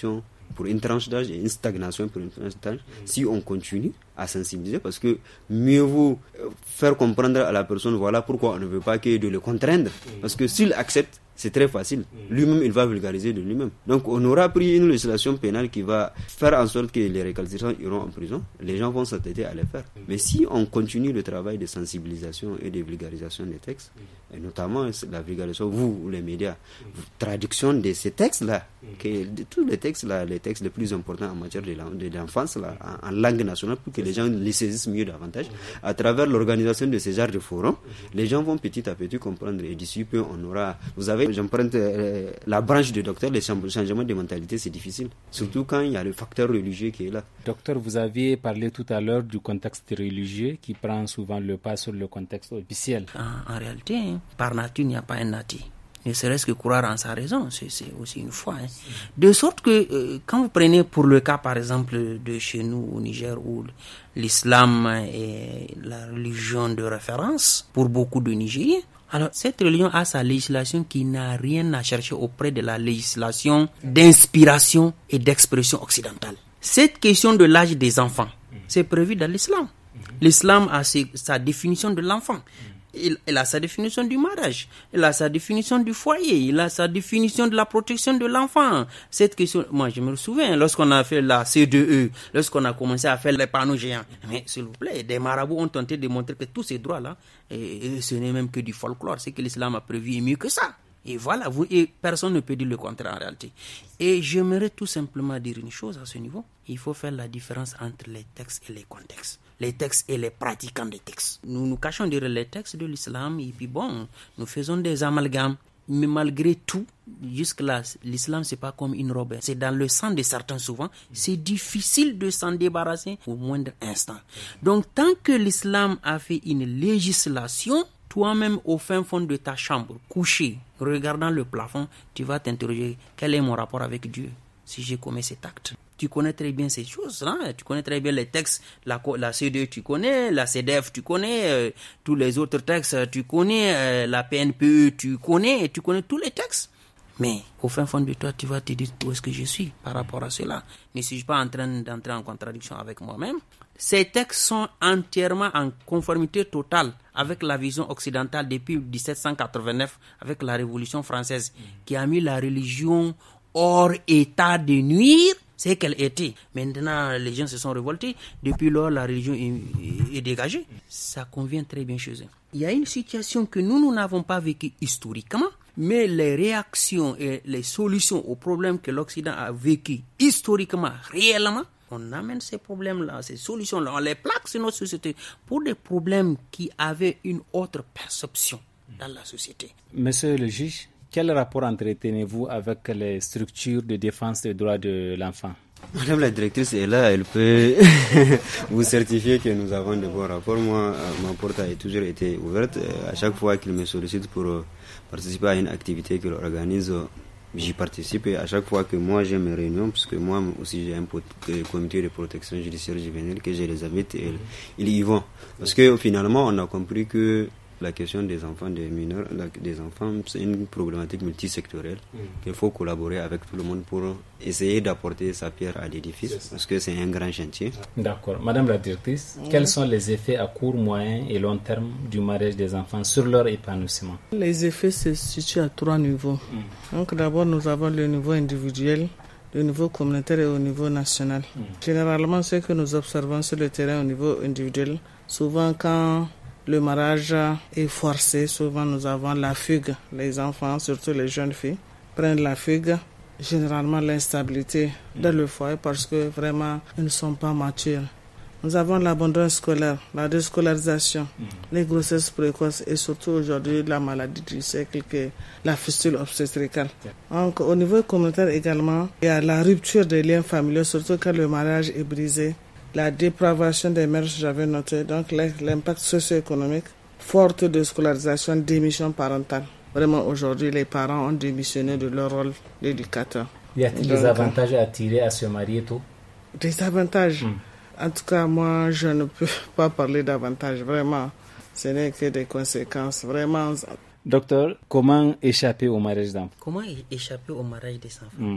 pour une tranche d'âge et une stagnation pour une tranche d'âge si on continue à sensibiliser, parce que mieux vaut faire comprendre à la personne voilà pourquoi on ne veut pas que de le contraindre, parce que s'il accepte, c'est très facile. Lui-même, il va vulgariser de lui-même. Donc, on aura pris une législation pénale qui va faire en sorte que les récalcitrants iront en prison. Les gens vont s'entêter à le faire. Mais si on continue le travail de sensibilisation et de vulgarisation des textes, et notamment la vulgarisation, vous, les médias, traduction de ces textes-là, que, de tous les textes-là, les textes les plus importants en matière de l'enfance, là, en, en langue nationale, pour que les gens les saisissent mieux davantage, à travers l'organisation de ces genres de forums, les gens vont petit à petit comprendre. Et d'ici peu, on aura... Vous avez j'emprunte euh, la branche du docteur, les changements de mentalité, c'est difficile. Surtout quand il y a le facteur religieux qui est là. Docteur, vous aviez parlé tout à l'heure du contexte religieux qui prend souvent le pas sur le contexte officiel. En, en réalité, hein, par nature, il n'y a pas un nati. Ne serait-ce que croire en sa raison, c'est, c'est aussi une foi. Hein. De sorte que, euh, quand vous prenez pour le cas, par exemple, de chez nous au Niger, où l'islam est la religion de référence pour beaucoup de Nigériens, alors, cette religion a sa législation qui n'a rien à chercher auprès de la législation d'inspiration et d'expression occidentale. Cette question de l'âge des enfants, c'est prévu dans l'islam. L'islam a ses, sa définition de l'enfant. Il, il a sa définition du mariage, il a sa définition du foyer, il a sa définition de la protection de l'enfant. Cette question, moi je me souviens, lorsqu'on a fait la C deux E, lorsqu'on a commencé à faire les panneaux géants, mais s'il vous plaît, des marabouts ont tenté de montrer que tous ces droits-là, et, et ce n'est même que du folklore, c'est que l'islam a prévu et mieux que ça. Et voilà, vous, et personne ne peut dire le contraire en réalité. Et j'aimerais tout simplement dire une chose à ce niveau. Il faut faire la différence entre les textes et les contextes. Les textes et les pratiquants des textes. Nous nous cachons derrière les textes de l'islam et puis bon, nous faisons des amalgames. Mais malgré tout, jusque-là, l'islam, c'est pas comme une robe. C'est dans le sang de certains souvent. C'est difficile de s'en débarrasser au moindre instant. Donc, tant que l'islam a fait une législation, toi-même, au fin fond de ta chambre, couché, regardant le plafond, tu vas t'interroger, quel est mon rapport avec Dieu si j'ai commis cet acte? Tu connais très bien ces choses, hein? Tu connais très bien les textes, la, la C deux E, tu connais, la C D F, tu connais, euh, tous les autres textes, tu connais, euh, la P N P E, tu connais, tu connais tous les textes. Mais au fin fond de toi, tu vas te dire où est-ce que je suis par rapport à cela. Ne suis-je pas en train d'entrer en contradiction avec moi-même? Ces textes sont entièrement en conformité totale avec la vision occidentale depuis dix-sept cent quatre-vingt-neuf, avec la Révolution française, qui a mis la religion hors état de nuire. C'est qu'elle était. Maintenant, les gens se sont révoltés. Depuis lors, la religion est, est dégagée. Ça convient très bien chez eux. Il y a une situation que nous, nous n'avons pas vécue historiquement, mais les réactions et les solutions aux problèmes que l'Occident a vécu historiquement, réellement, on amène ces problèmes-là, ces solutions-là, on les plaque sur notre société pour des problèmes qui avaient une autre perception dans la société. Monsieur le juge, quel rapport entretenez-vous avec les structures de défense des droits de l'enfant? Madame la directrice est là, elle peut vous certifier que nous avons de bons rapports. Moi, ma porte a toujours été ouverte. À chaque fois qu'il me sollicite pour participer à une activité qu'il organise, j'y participe. Et à chaque fois que moi j'ai mes réunions, parce que moi aussi j'ai un comité de protection judiciaire juvénile que je les invite, et ils y vont. Parce que finalement, on a compris que la question des enfants, des mineurs, des enfants, c'est une problématique multisectorielle. Mmh. Il faut collaborer avec tout le monde pour essayer d'apporter sa pierre à l'édifice, parce que c'est un grand chantier. D'accord. Madame la directrice, mmh. quels sont les effets à court, moyen et long terme du mariage des enfants sur leur épanouissement? Les effets se situent à trois niveaux. Mmh. Donc d'abord, nous avons le niveau individuel, le niveau communautaire et au niveau national. Mmh. Généralement, ce que nous observons sur le terrain au niveau individuel, souvent quand le mariage est forcé, souvent nous avons la fugue. Les enfants, surtout les jeunes filles, prennent la fugue. Généralement l'instabilité dans le foyer parce que vraiment ils ne sont pas matures. Nous avons l'abandon scolaire, la déscolarisation, mmh. les grossesses précoces et surtout aujourd'hui la maladie du siècle qui est la fistule obstétricale. Donc au niveau communautaire également, il y a la rupture des liens familiaux, surtout quand le mariage est brisé. La dépravation des mères, j'avais noté, donc l'impact socio-économique, forte déscolarisation, démission parentale. Vraiment, aujourd'hui, les parents ont démissionné de leur rôle d'éducateur. Y a-t-il donc des avantages à tirer à se marier tôt? Des avantages mm. En tout cas, moi, je ne peux pas parler d'avantages. Vraiment, ce n'est que des conséquences. Vraiment. Docteur, comment échapper au mariage d'enfants? Comment échapper au mariage des enfants? mm.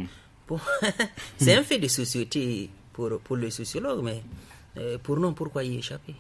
Bon, c'est un fait de société pour, pour le sociologue, mais euh, pour nous, pourquoi y échapper?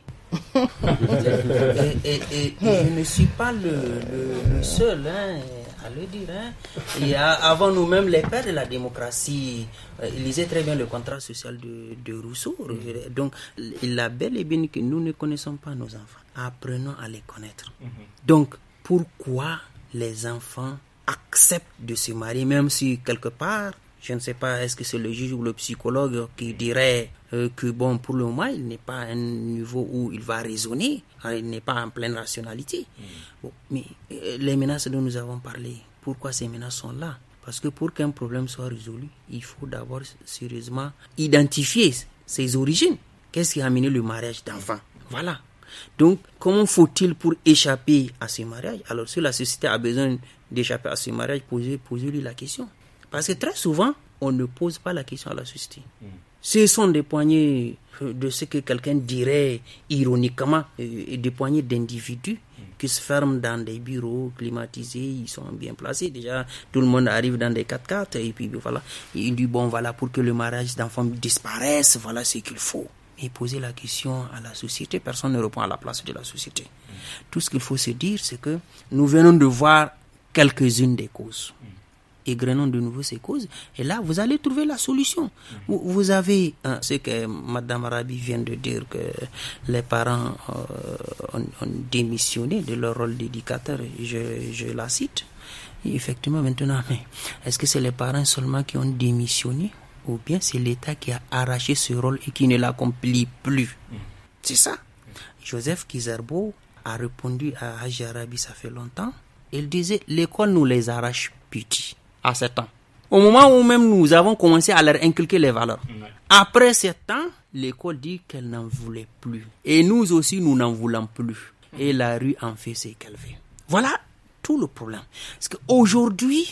et, et, et, et je ne suis pas le, le, le seul hein, à le dire. Hein. Et à, avant nous-mêmes, les pères de la démocratie, euh, ils lisaient très bien le contrat social de, de Rousseau. Donc, il a bel et bien que nous ne connaissons pas nos enfants. Apprenons à les connaître. Donc, pourquoi les enfants acceptent de se marier, même si quelque part, je ne sais pas, est-ce que c'est le juge ou le psychologue qui dirait euh, que bon, pour le moment, il n'est pas à un niveau où il va raisonner, hein, il n'est pas en pleine rationalité. Mm. Bon, mais euh, les menaces dont nous avons parlé, pourquoi ces menaces sont là? Parce que pour qu'un problème soit résolu, il faut d'abord sérieusement identifier ses origines. Qu'est-ce qui a amené le mariage d'enfants? Voilà. Donc, comment faut-il pour échapper à ce mariage? Alors, si la société a besoin d'échapper à ce mariage, posez, posez-lui la question. Parce que très souvent, on ne pose pas la question à la société. Mm. Ce sont des poignées de ce que quelqu'un dirait ironiquement, euh, des poignées d'individus mm. qui se ferment dans des bureaux climatisés, ils sont bien placés. Déjà, tout le monde arrive dans des quatre-quatre et puis voilà. Il dit, bon, voilà, pour que le mariage d'enfants disparaisse, voilà ce qu'il faut. Mais poser la question à la société, personne ne répond à la place de la société. Mm. Tout ce qu'il faut se dire, c'est que nous venons de voir quelques-unes des causes. Mm. Égrenons de nouveau ces causes, et là, vous allez trouver la solution. Mmh. Vous, vous avez hein, ce que Mme Arabi vient de dire, que les parents euh, ont, ont démissionné de leur rôle d'éducateur, je, je la cite. Et effectivement, maintenant, mais est-ce que c'est les parents seulement qui ont démissionné, ou bien c'est l'État qui a arraché ce rôle et qui ne l'accomplit plus? Mmh. C'est ça. Mmh. Joseph Kizerbo a répondu à Haji Arabi, ça fait longtemps. Il disait, l'école nous les arrache petits. À sept ans. Au moment où même nous avons commencé à leur inculquer les valeurs. Ouais. Après sept ans, l'école dit qu'elle n'en voulait plus. Et nous aussi, nous n'en voulons plus. Et la rue en fait ce qu'elle veut. Voilà tout le problème. Parce qu'aujourd'hui,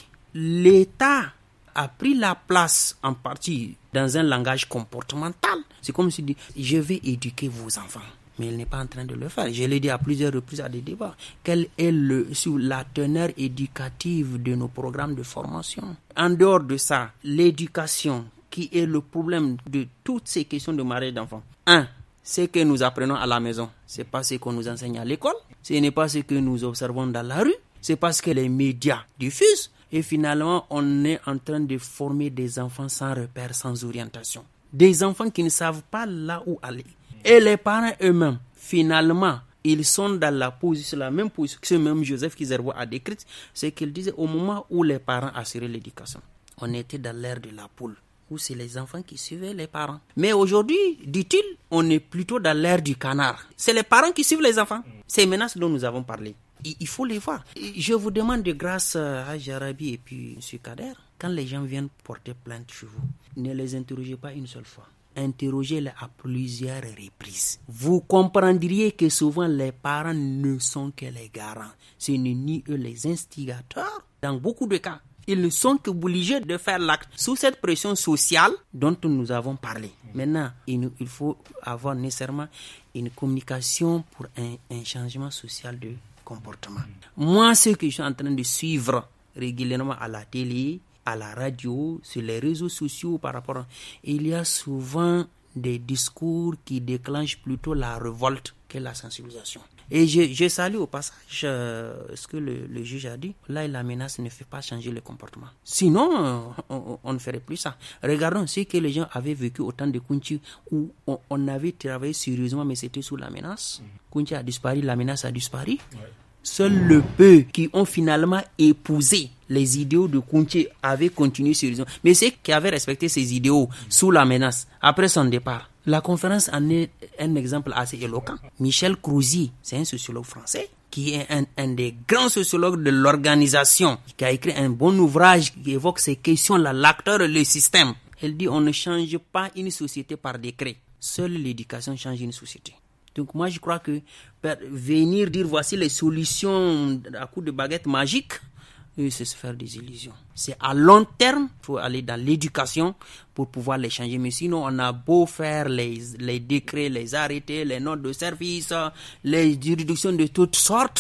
l'État a pris la place en partie dans un langage comportemental. C'est comme si dit, je vais éduquer vos enfants. Mais il n'est pas en train de le faire. Je l'ai dit à plusieurs reprises à des débats. Quelle est le, sur la teneur éducative de nos programmes de formation? En dehors de ça, l'éducation, qui est le problème de toutes ces questions de mariage d'enfants. Un, ce que nous apprenons à la maison, c'est pas ce qu'on nous enseigne à l'école. Ce n'est pas ce que nous observons dans la rue. C'est parce que les médias diffusent. Et finalement, on est en train de former des enfants sans repère, sans orientation. Des enfants qui ne savent pas là où aller. Et les parents eux-mêmes, finalement, ils sont dans la position, la même position que ce même Joseph Kizerbo a décrite, c'est qu'il disait au moment où les parents assuraient l'éducation, on était dans l'ère de la poule, où c'est les enfants qui suivaient les parents. Mais aujourd'hui, dit-il, on est plutôt dans l'ère du canard. C'est les parents qui suivent les enfants. Ces menaces dont nous avons parlé, il faut les voir. Je vous demande de grâce à Jarabi et puis M. Kader, quand les gens viennent porter plainte chez vous, ne les interrogez pas une seule fois. Interrogez-les à plusieurs reprises. Vous comprendriez que souvent les parents ne sont que les garants. Ce n'est ni eux les instigateurs. Dans beaucoup de cas, ils ne sont qu'obligés de faire l'acte sous cette pression sociale dont nous avons parlé. Maintenant, il, il faut avoir nécessairement une communication pour un, un changement social de comportement. Moi, ce que je suis en train de suivre régulièrement à la télé, à la radio, sur les réseaux sociaux par rapport à... Il y a souvent des discours qui déclenchent plutôt la révolte que la sensibilisation. Et je, je salue au passage euh, ce que le, le juge a dit. Là, la menace ne fait pas changer le comportement. Sinon, euh, on, on ne ferait plus ça. Regardons ce que les gens avaient vécu au temps de Kounti, où on, on avait travaillé sérieusement, mais c'était sous la menace. Mmh. Kounti a disparu, la menace a disparu. Ouais. Seuls le peu qui ont finalement épousé les idéaux de Kounti avaient continué sérieusement. Mais ceux qui avaient respecté ces idéaux sous la menace, après son départ, la conférence en est un exemple assez éloquent. Michel Crozier, c'est un sociologue français, qui est un, un des grands sociologues de l'organisation, qui a écrit un bon ouvrage qui évoque ces questions-là, l'acteur et le système. Elle dit, on ne change pas une société par décret. Seule l'éducation change une société. Donc moi je crois que venir dire voici les solutions à coup de baguette magique, c'est se faire des illusions. C'est à long terme, il faut aller dans l'éducation pour pouvoir les changer. Mais sinon on a beau faire les, les décrets, les arrêtés, les notes de service, les juridictions de toutes sortes,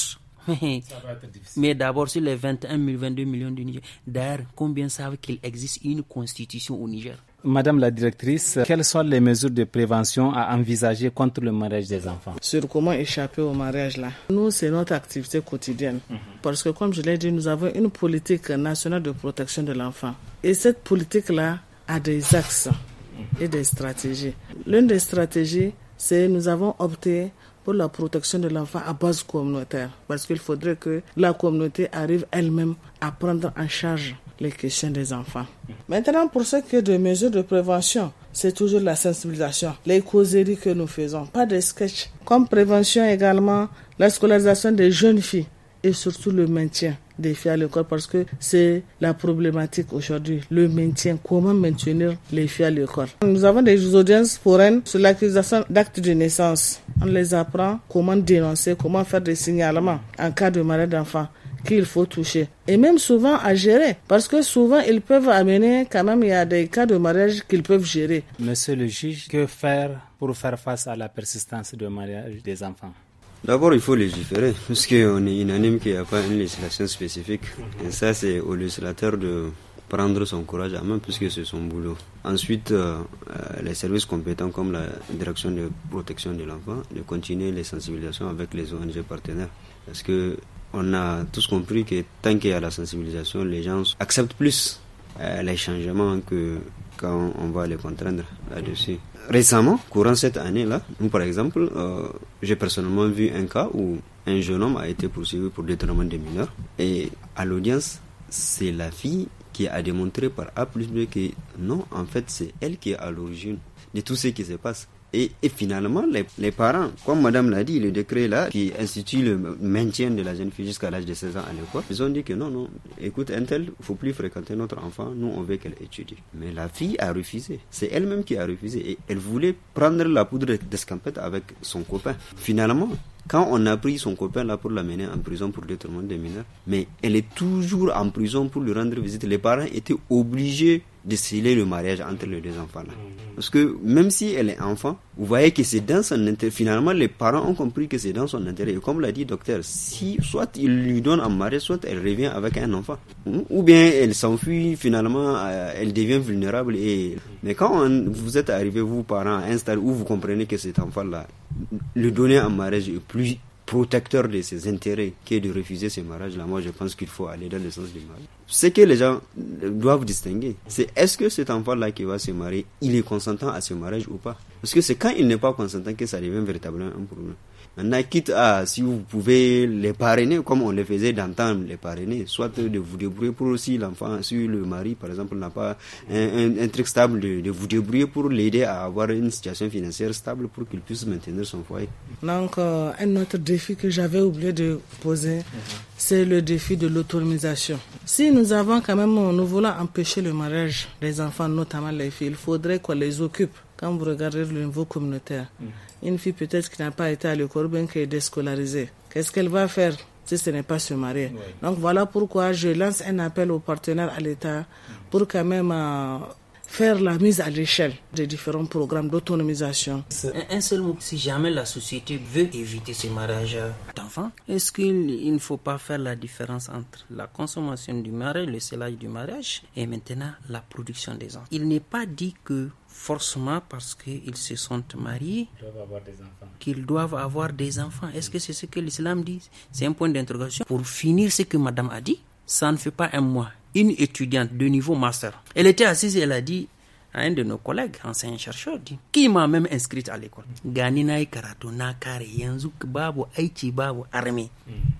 Mais, mais d'abord, sur les vingt et un, vingt-deux millions du Niger, d'ailleurs, combien savent qu'il existe une constitution au Niger? Madame la directrice, quelles sont les mesures de prévention à envisager contre le mariage des enfants? Sur comment échapper au mariage là. Nous, c'est notre activité quotidienne. Mm-hmm. Parce que comme je l'ai dit, nous avons une politique nationale de protection de l'enfant. Et cette politique-là a des axes et des stratégies. L'une des stratégies, c'est nous avons opté pour la protection de l'enfant à base communautaire. Parce qu'il faudrait que la communauté arrive elle-même à prendre en charge les questions des enfants. Maintenant, pour ce qui est de mesures de prévention, c'est toujours la sensibilisation, les causeries que nous faisons, pas de sketch. Comme prévention également, la scolarisation des jeunes filles et surtout le maintien des filles à l'école parce que c'est la problématique aujourd'hui, le maintien, comment maintenir les filles à l'école. Nous avons des audiences foraines sur l'accusation d'actes de naissance. On les apprend comment dénoncer, comment faire des signalements en cas de mariage d'enfants qu'il faut toucher. Et même souvent à gérer, parce que souvent ils peuvent amener, quand même il y a des cas de mariage qu'ils peuvent gérer. Monsieur le juge, que faire pour faire face à la persistance du mariage des enfants? D'abord, il faut légiférer, parce qu'on est unanime qu'il n'y a pas une législation spécifique. Et ça, c'est au législateur de prendre son courage à main, puisque c'est son boulot. Ensuite, euh, les services compétents comme la direction de protection de l'enfant, de continuer les sensibilisations avec les O N G partenaires. Parce que on a tous compris que tant qu'il y a la sensibilisation, les gens acceptent plus euh, les changements que quand on va les contraindre là-dessus. Récemment, courant cette année-là, nous par exemple, euh, j'ai personnellement vu un cas où un jeune homme a été poursuivi pour détournement des mineurs. Et à l'audience, c'est la fille qui a démontré par A plus B que non, en fait, c'est elle qui est à l'origine de tout ce qui se passe. Et, et finalement, les, les parents, comme madame l'a dit, le décret là, qui institue le maintien de la jeune fille jusqu'à l'âge de seize ans à l'école, ils ont dit que non, non, écoute, un tel, il ne faut plus fréquenter notre enfant, nous on veut qu'elle étudie. Mais la fille a refusé, c'est elle-même qui a refusé, et elle voulait prendre la poudre d'escampette avec son copain. Finalement, quand on a pris son copain là pour l'amener en prison pour détournement des mineurs, mais elle est toujours en prison pour lui rendre visite, les parents étaient obligés de sceller le mariage entre les deux enfants là. Parce que même si elle est enfant, vous voyez que c'est dans son intérêt. Finalement, les parents ont compris que c'est dans son intérêt. Et comme l'a dit le docteur, si soit il lui donne en mariage, soit elle revient avec un enfant. Ou bien elle s'enfuit, finalement, elle devient vulnérable. Et... Mais quand on, vous êtes arrivé, vous parents, à un stade où vous comprenez que cet enfant-là, le donner en mariage est plus protecteur de ses intérêts que de refuser ce mariage-là, moi je pense qu'il faut aller dans le sens du mariage. Ce que les gens doivent distinguer, c'est est-ce que cet enfant-là qui va se marier, il est consentant à ce mariage ou pas? Parce que c'est quand il n'est pas consentant que ça devient véritablement un problème. Maintenant, quitte à, si vous pouvez les parrainer, comme on les faisait d'antan, les parrainer, soit de vous débrouiller pour aussi l'enfant, si le mari, par exemple, n'a pas un, un, un truc stable, de, de vous débrouiller pour l'aider à avoir une situation financière stable pour qu'il puisse maintenir son foyer. Donc, euh, un autre défi que j'avais oublié de poser, mm-hmm. c'est le défi de l'autonomisation. Si nous avons quand même, nous voulons empêcher le mariage des enfants, notamment les filles, il faudrait qu'on les occupe. Quand vous regardez le niveau communautaire, mmh. une fille peut-être qui n'a pas été à l'école, bien qu'elle est déscolarisée, qu'est-ce qu'elle va faire si ce n'est pas se marier? Oui. Donc voilà pourquoi je lance un appel aux partenaires à l'État mmh. pour quand même euh, faire la mise à l'échelle des différents programmes d'autonomisation. Un, un seul mot, si jamais la société veut éviter ce mariage d'enfants, est-ce qu'il il ne faut pas faire la différence entre la consommation du mariage, le scellage du mariage et maintenant la production des enfants? Il n'est pas dit que forcément parce qu'ils se sont mariés ils doivent avoir des enfants. qu'ils doivent avoir des enfants. Est-ce que c'est ce que l'islam dit? C'est un point d'interrogation. Pour finir ce que madame a dit, ça ne fait pas un mois. Une étudiante de niveau master, elle était assise et elle a dit à un de nos collègues, enseignant-chercheur, dit, qui m'a même inscrite à l'école. Gani na yi karatu na kare yanzu babu aiki babu armée.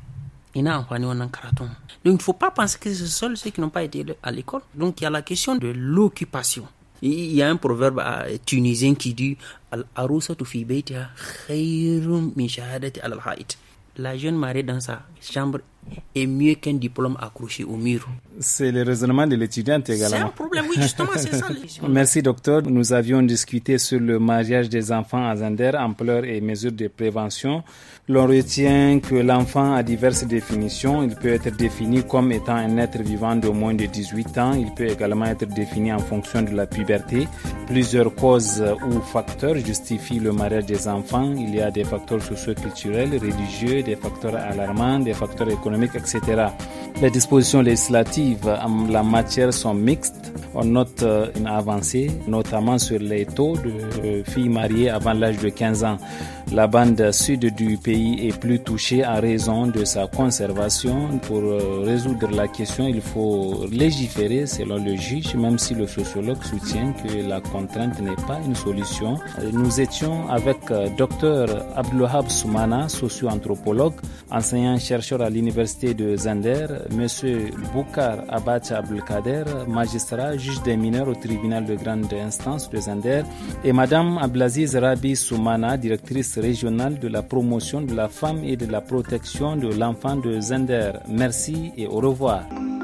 Ina amfani wannan karatun. Donc il ne faut pas penser que c'est seuls ceux qui n'ont pas été à l'école. Donc il y a la question de l'occupation. Il y a un proverbe tunisien qui dit Al-arusatu fi baytiha khayrun min shahadati al-haid. La jeune mariée dans sa chambre est mieux qu'un diplôme accroché au mur. C'est le raisonnement de l'étudiante également. C'est un problème, oui, justement, c'est ça. Merci, docteur. Nous avions discuté sur le mariage des enfants à Zender, ampleur et mesures de prévention. L'on retient que l'enfant a diverses définitions. Il peut être défini comme étant un être vivant de moins de dix-huit ans. Il peut également être défini en fonction de la puberté. Plusieurs causes ou facteurs justifient le mariage des enfants. Il y a des facteurs socio-culturels, religieux, des facteurs alarmants, des facteurs économiques, et cetera. Les dispositions législatives en la matière sont mixtes. On note une avancée, notamment sur les taux de filles mariées avant l'âge de quinze ans. La bande sud du pays est plus touchée en raison de sa conservation. Pour résoudre la question, il faut légiférer selon le juge, même si le sociologue soutient que la contrainte n'est pas une solution. Nous étions avec Dr Abdelwahab Soumana, socio-anthropologue, enseignant-chercheur à l'université de Zender, Monsieur Boukar Abacha Abdelkader, magistrat, juge des mineurs au tribunal de grande instance de Zender, et Madame Abdelaziz Rabi Soumana, directrice régionale de la promotion de la femme et de la protection de l'enfant de Zender. Merci et au revoir.